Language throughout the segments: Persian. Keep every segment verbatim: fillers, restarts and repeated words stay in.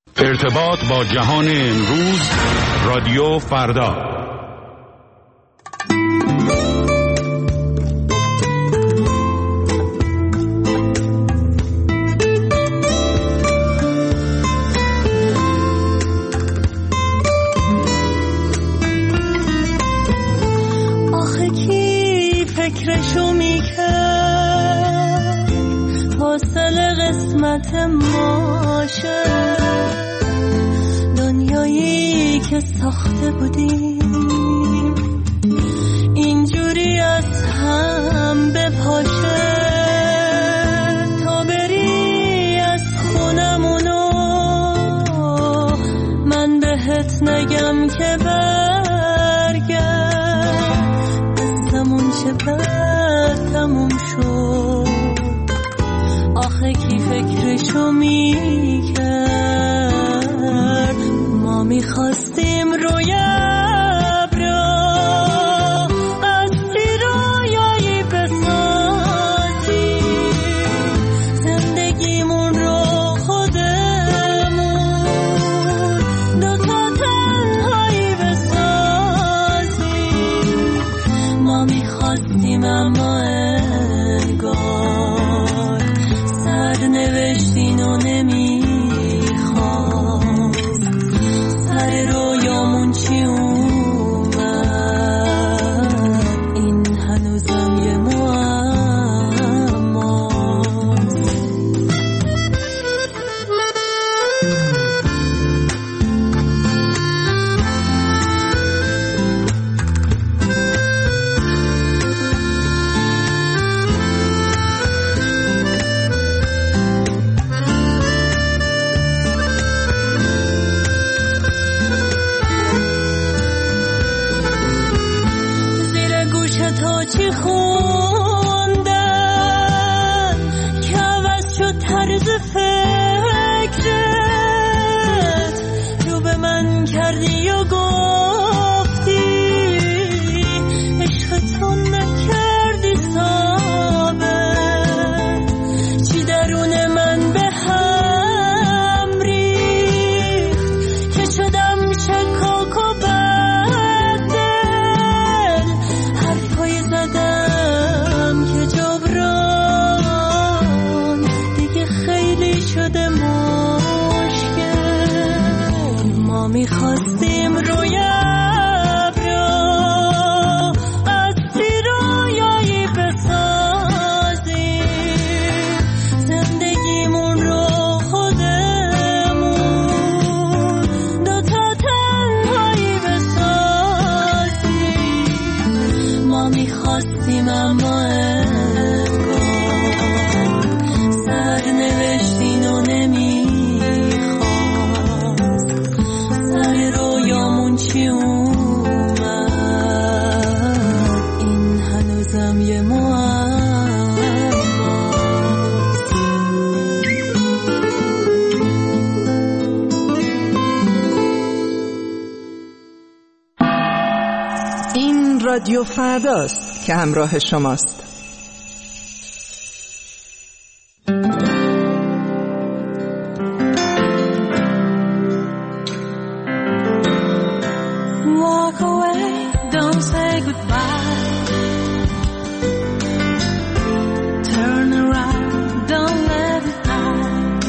ارتباط با جهان امروز، رادیو فردا. آخه کی فکرشو میکرد حاصل قسمت ماشه، دنیایی که ساخته بودیم اینجوری از هم بپاشه، تا بری از خونمونو من بهت نگم که برگرد، دستمون چه بد تموم شد. آخه کی فکرشو میکرد ما میخواستیم روی ابرا قصری رویایی بسازیم، زندگیمون رو خودمون دوتا تنهایی بسازیم. ما میخواستیم اما انگار سر نوشتین و نمیخواست، سر رویامون چی اومد این هنوزم یه معماست. تو چی خوندن که عوض شد طرز فکرت، رو به من کردی و گفتی عشق تو نکردی ثابت، چی درون من به هم ریخت که شدم شکاک و زدم که جبران دیگه خیلی شده مشکل. ما میخواستیم روی ابرا قصری رویایی بسازیم، زندگیمون رو خودمون دوتا تنهایی بسازیم. ما میخواستیم اما انگار سر نوشتین و نمیخواست، سر رویامون چی اومد این هنوزم یه معماست. این رادیو فرداست که همراه شماست. Walk away, don't say goodbye. Turn around, don't let it hide.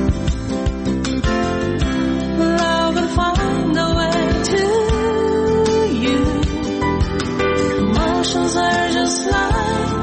Love will find a way to you. Emotions are just like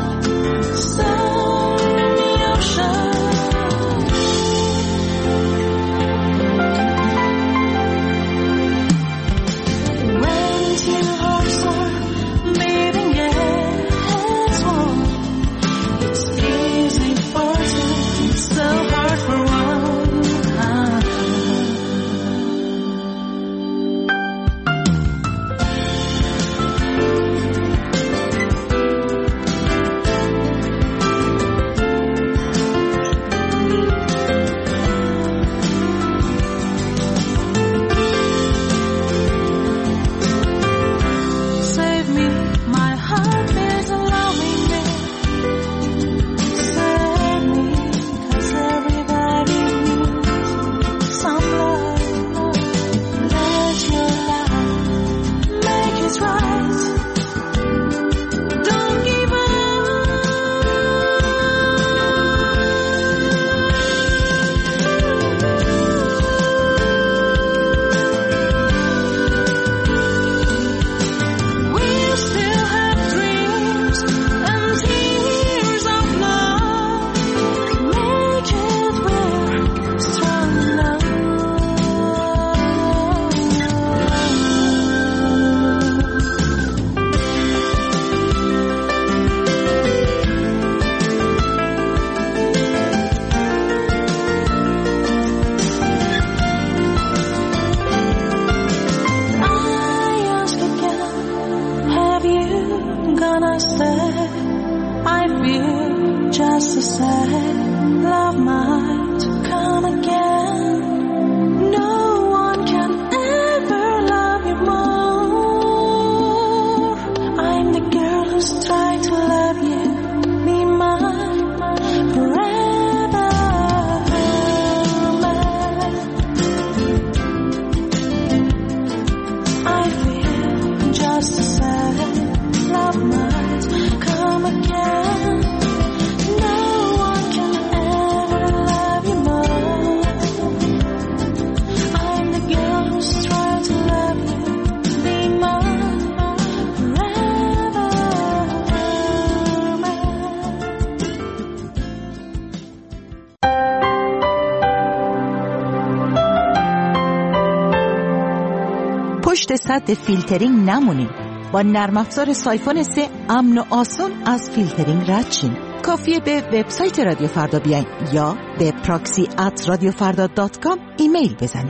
پشت سد فیلترینگ نمونین. با نرم افزار سایفون سه امن و آسان از فیلترینگ رد شین. کافیه به وبسایت رادیو فردا بیاین یا به پراکسی ات رادیو فردا دات کام ایمیل بزنید.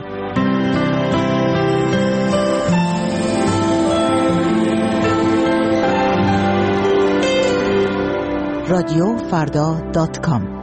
رادیو فردا دات کام.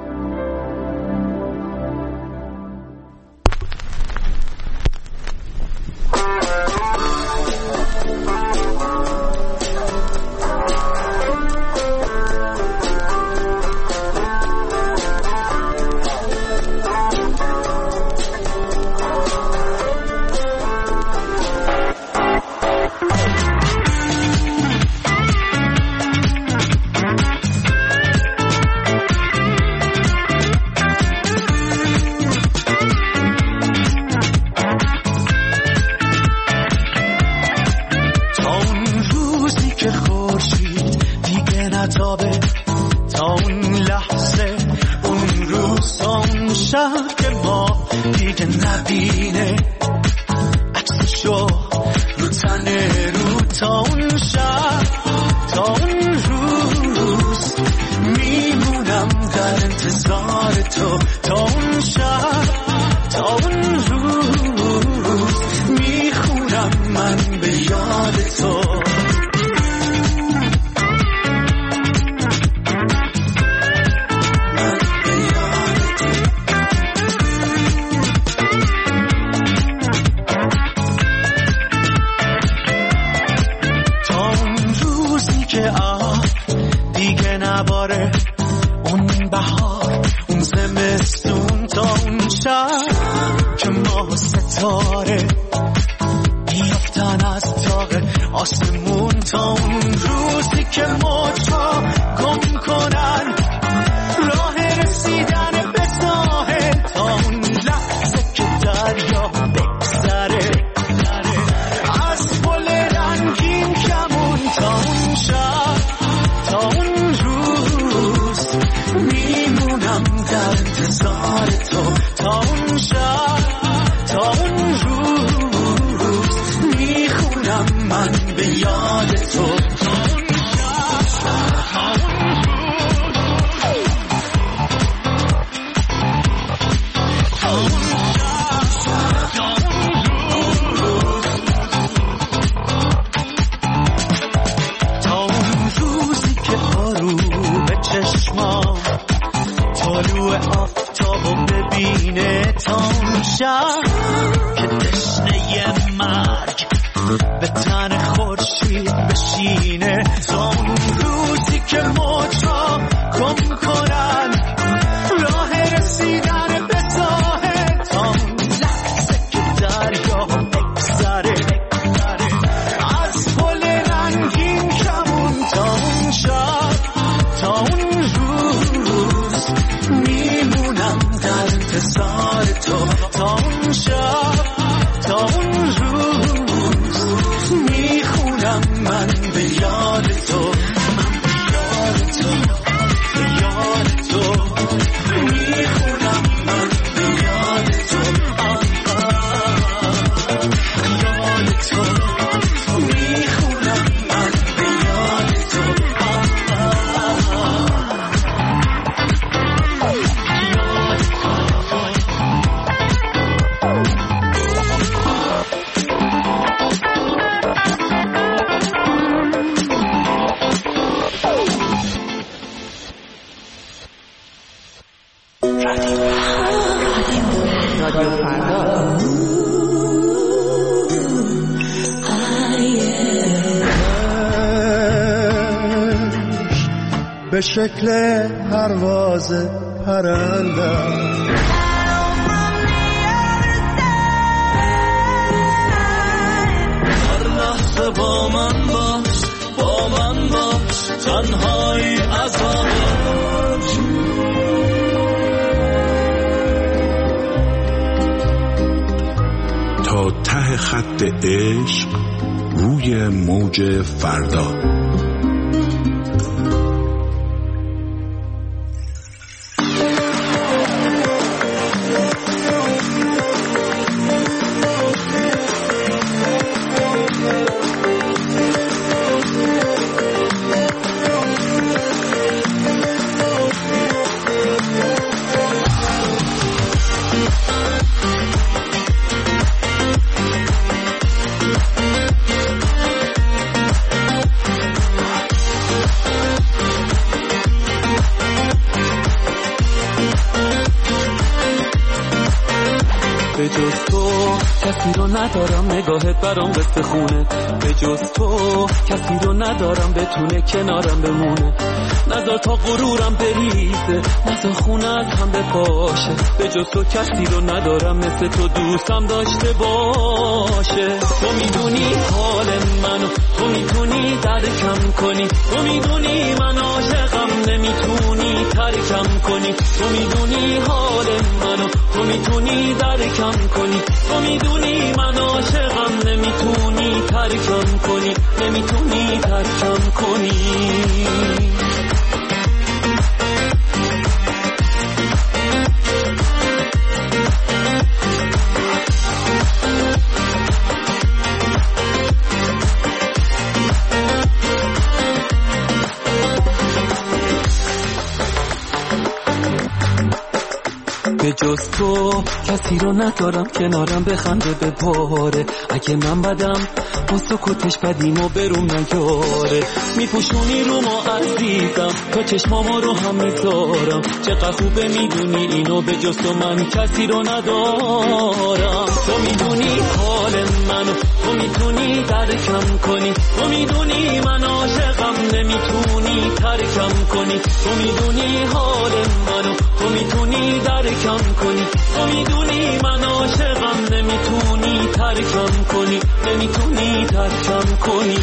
به شکل پرواز پرنده هر لحظه با من باش با من باش تنهایی عذاب تا ته خط عشق روی موج فردا. به جز تو کسی رو ندارم، نگاهت برام قصه خونه. به جز تو کسی رو ندارم بتونه کنارم بمونه. نذار تا غرورم بریزه، نذار خونت هم بپاشه. به جز تو کسی رو ندارم مثل تو دوستم داشته باشه. تو میدونی حال منو، تو میتونی درکم کنی. تو میدونی من عاشقم، نمیتونی ترکم کنی. تو میدونی حال منو، تو میتونی درکم کنی. تو میدونی من عاشقم، نمیتونی ترکم کنی. نمیتونی ترکم کنی. به جز تو کسی رو ندارم کنارم بخنده بباره. اگه من بدم با سکوتش بدیمو برون نگاره. میپوشونی رو ما عزیزم، تا چشمامو رو هم میذارم. چقدر خوبه میدونی اینو، به جز تو من کسی رو ندارم. تو میدونی حال منو، تو میتونی درکم کنی. تو میدونی من عاشقم، نمیتونی ترکم کنی. تو میدونی حال منو، تو میتونی درکم کنی. تو میدونی من عاشقم، نمیتونی ترکم کنی. نمیتونی ترکم کنی.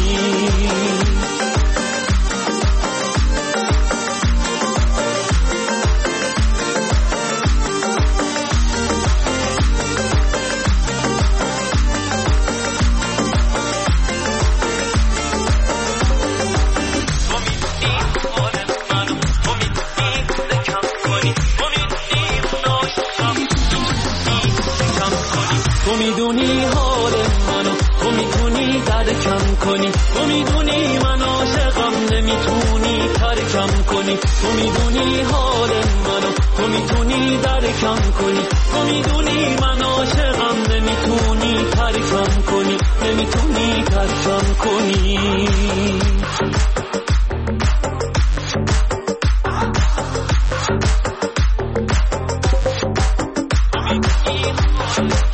تو میدونی حال منو، تو میتونی درکم کنی. تو میدونی من عاشقم، نمیتونی ترکم کنی. تو میدونی حال منو، تو میتونی درکم کنی. تو میدونی من عاشقم، نمیتونی ترکم کنی. نمیتونی ترکم کنی. Thank you.